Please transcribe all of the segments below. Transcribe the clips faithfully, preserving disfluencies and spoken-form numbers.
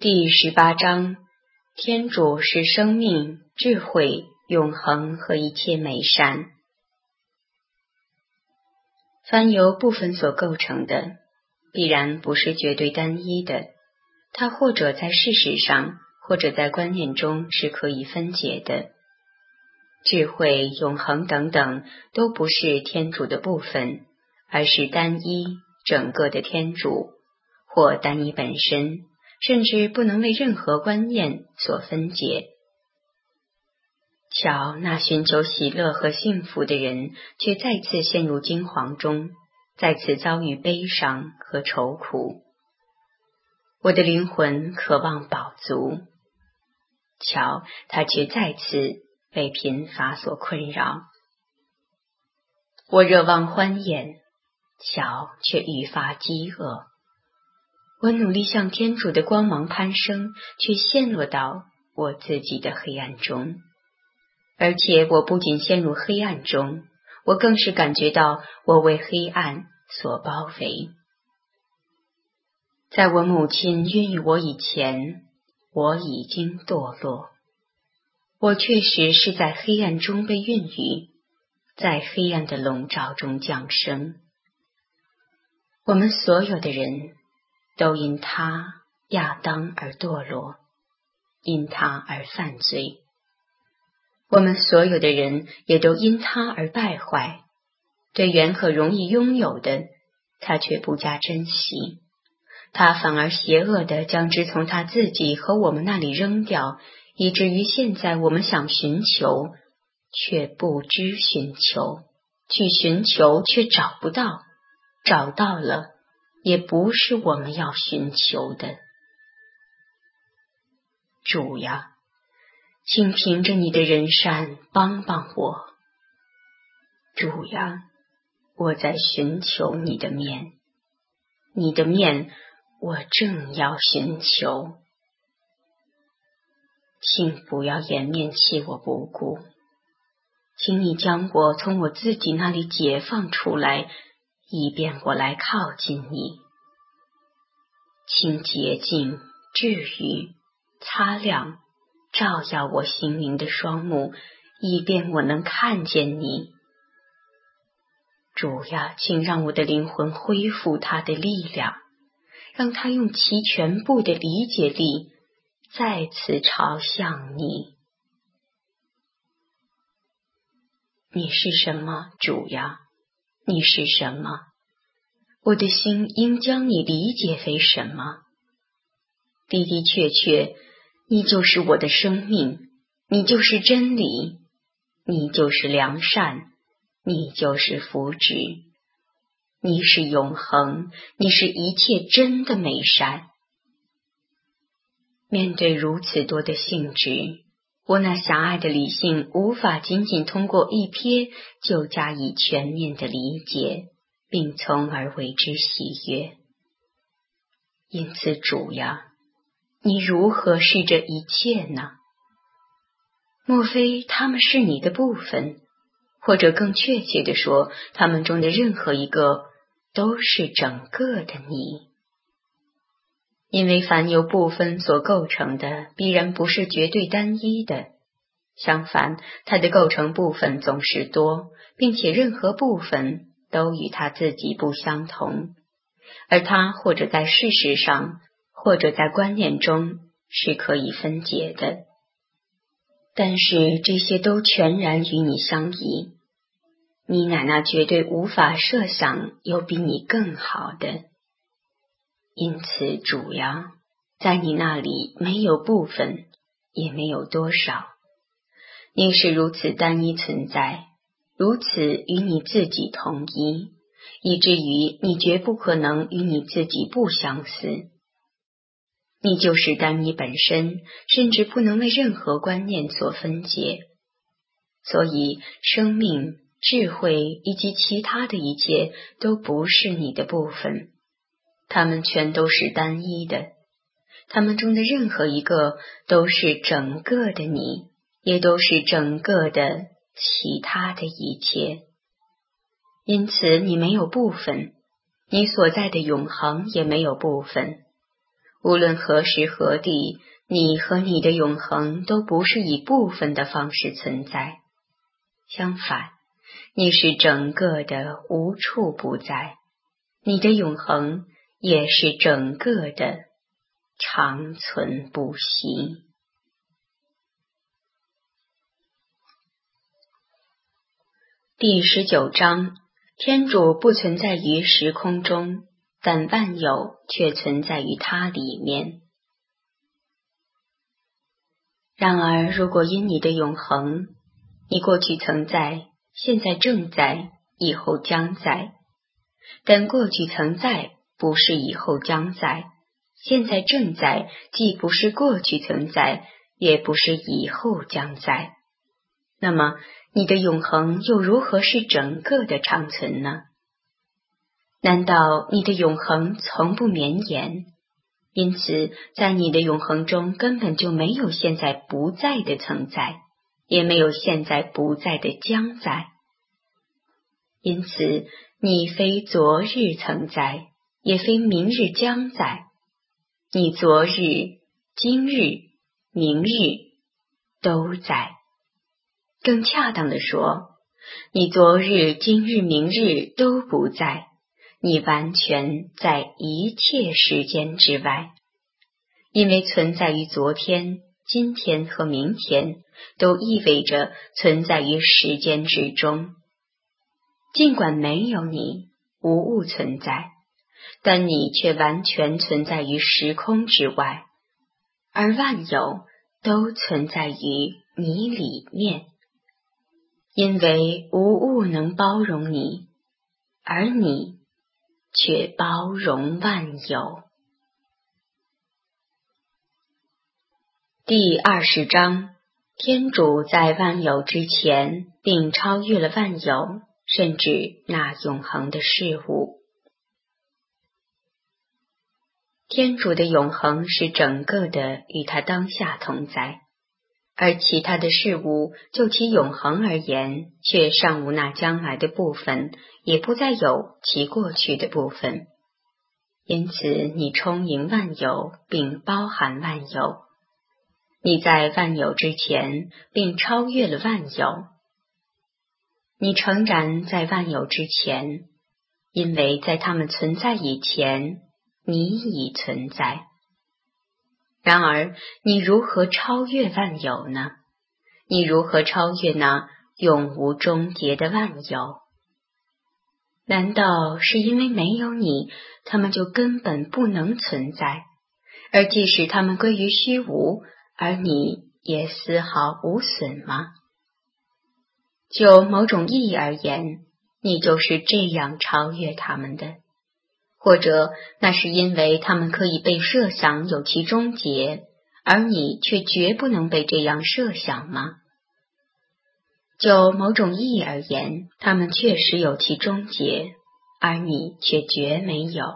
第十八章，天主是生命、智慧、永恒和一切美善。凡由部分所构成的，必然不是绝对单一的，它或者在事实上，或者在观念中是可以分解的。智慧、永恒等等都不是天主的部分，而是单一、整个的天主，或单一本身，甚至不能为任何观念所分解。瞧那寻求喜乐和幸福的人，却再次陷入惊惶中，再次遭遇悲伤和愁苦。我的灵魂渴望饱足，瞧他却再次被贫乏所困扰。我热望欢宴，瞧却愈发饥饿。我努力向天主的光芒攀升，却陷落到我自己的黑暗中。而且我不仅陷入黑暗中，我更是感觉到我为黑暗所包围。在我母亲孕育我以前，我已经堕落。我确实是在黑暗中被孕育，在黑暗的笼罩中降生。我们所有的人都因他亚当而堕落，因他而犯罪。我们所有的人也都因他而败坏，对原可容易拥有的，他却不加珍惜，他反而邪恶地将之从他自己和我们那里扔掉，以至于现在我们想寻求，却不知寻求，去寻求却找不到，找到了，也不是我们要寻求的。主呀，请凭着你的仁善帮帮我。主呀，我在寻求你的面，你的面我正要寻求。请不要掩面弃我不顾，请你将我从我自己那里解放出来，以便我来靠近你。请洁净、治愈、擦亮、照耀我心灵的双目，以便我能看见你。主呀，请让我的灵魂恢复它的力量，让它用其全部的理解力再次朝向你。你是什么，主呀？你是什么？我的心应将你理解为什么？的的确确，你就是我的生命，你就是真理，你就是良善，你就是福祉，你是永恒，你是一切真的美善。面对如此多的性质，我那狭隘的理性无法仅仅通过一瞥就加以全面的理解，并从而为之喜悦。因此主呀，你如何是这一切呢？莫非他们是你的部分，或者更确切地说，他们中的任何一个都是整个的你？因为凡由部分所构成的，必然不是绝对单一的，相反，它的构成部分总是多，并且任何部分都与它自己不相同，而它或者在事实上，或者在观念中是可以分解的。但是这些都全然与你相宜，你乃那绝对无法设想有比你更好的。因此主呀，在你那里没有部分，也没有多少。你是如此单一存在，如此与你自己同一，以至于你绝不可能与你自己不相似。你就是单一本身，甚至不能为任何观念所分解。所以生命、智慧以及其他的一切都不是你的部分，它们全都是单一的，它们中的任何一个都是整个的你，也都是整个的其他的一切。因此你没有部分，你所在的永恒也没有部分。 无论何时何地，你和你的永恒都不是以部分的方式存在，相反，你是整个的无处不在，你的永恒也是整个的长存不息。第十九章，天主不存在于时空中，但万有却存在于它里面。然而，如果因你的永恒，你过去曾在，现在正在，以后将在，但过去曾在不是以后将在，现在正在既不是过去曾在，也不是以后将在，那么你的永恒又如何是整个的长存呢？难道你的永恒从不绵延？因此在你的永恒中根本就没有现在不在的曾在，也没有现在不在的将在。因此你非昨日曾在，也非明日将在，你昨日、今日、明日都在。更恰当地说，你昨日、今日、明日都不在，你完全在一切时间之外，因为存在于昨天、今天和明天，都意味着存在于时间之中。尽管没有你，无物存在，但你却完全存在于时空之外，而万有都存在于你里面。因为无物能包容你，而你却包容万有。第二十章，天主在万有之前，并超越了万有，甚至那永恒的事物。天主的永恒是整个的与他当下同在，而其他的事物就其永恒而言，却尚无那将来的部分，也不再有其过去的部分。因此你充盈万有，并包含万有。你在万有之前，并超越了万有。你诚然在万有之前，因为在它们存在以前，你已存在。然而，你如何超越万有呢？你如何超越那永无终结的万有？难道是因为没有你，它们就根本不能存在？而即使它们归于虚无，而你也丝毫无损吗？就某种意义而言，你就是这样超越它们的。或者那是因为它们可以被设想有其终结，而你却绝不能被这样设想吗？就某种意义而言，它们确实有其终结，而你却绝没有。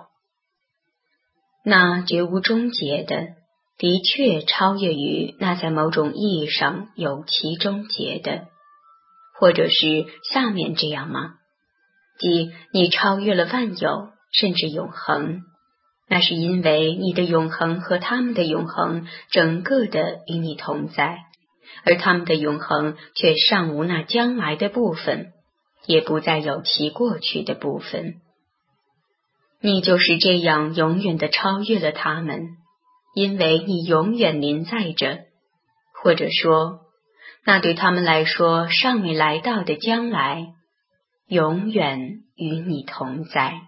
那绝无终结的，的确超越于那在某种意义上有其终结的。或者是下面这样吗？即你超越了万有，甚至永恒，那是因为你的永恒和他们的永恒整个的与你同在，而他们的永恒却尚无那将来的部分，也不再有其过去的部分。你就是这样永远地超越了他们，因为你永远临在着，或者说，那对他们来说尚未来到的将来，永远与你同在。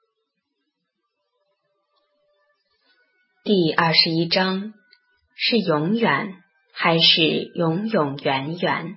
第二十一章，是永远还是永永远远？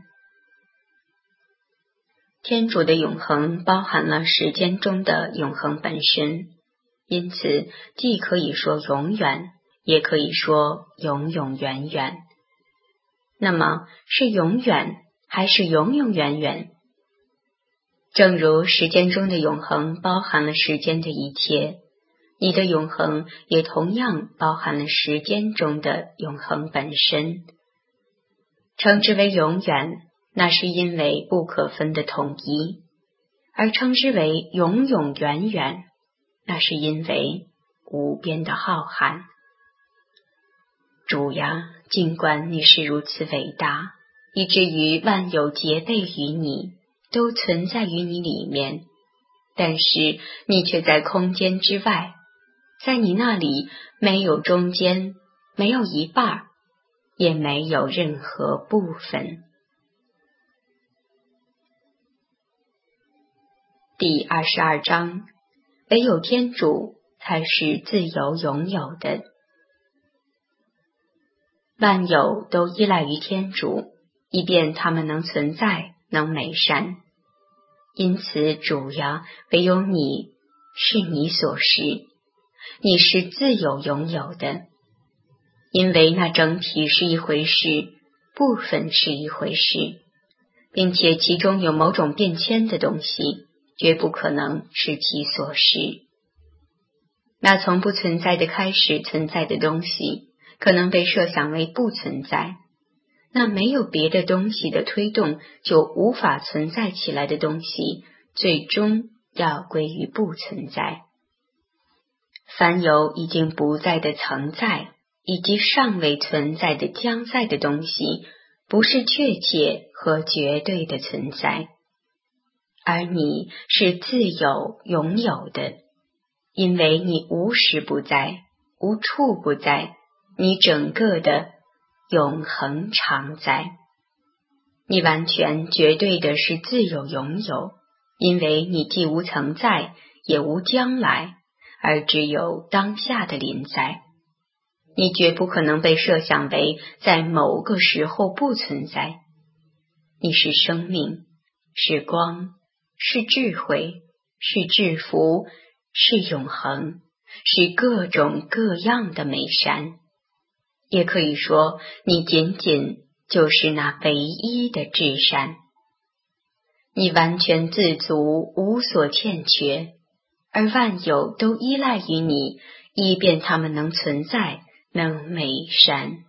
天主的永恒包含了时间中的永恒本身，因此既可以说永远，也可以说永永远远。那么是永远还是永永远远？正如时间中的永恒包含了时间的一切，你的永恒也同样包含了时间中的永恒本身。称之为永远，那是因为不可分的统一；而称之为永永远远，那是因为无边的浩瀚。 主呀，尽管你是如此伟大，以至于万有结备于你，都存在于你里面，但是你却在空间之外，在你那里没有中间，没有一半，也没有任何部分。第二十二章，唯有天主才是自由拥有的。万有都依赖于天主，以便它们能存在，能美善。因此，主呀，唯有你是你所是，你是自由拥有的。因为那整体是一回事，部分是一回事，并且其中有某种变迁的东西，绝不可能是其所是。那从不存在的开始存在的东西，可能被设想为不存在，那没有别的东西的推动就无法存在起来的东西，最终要归于不存在。凡有已经不在的曾在，以及尚未存在的将在的东西，不是确切和绝对的存在。而你是自由拥有的，因为你无时不在，无处不在，你整个的永恒常在。你完全绝对的是自由拥有，因为你既无曾在，也无将来，而只有当下的临在。你绝不可能被设想为在某个时候不存在。你是生命，是光，是智慧，是制服，是永恒，是各种各样的美善。也可以说，你仅仅就是那唯一的至善。你完全自足，无所欠缺，而万有都依赖于你，以便它们能存在，能美善。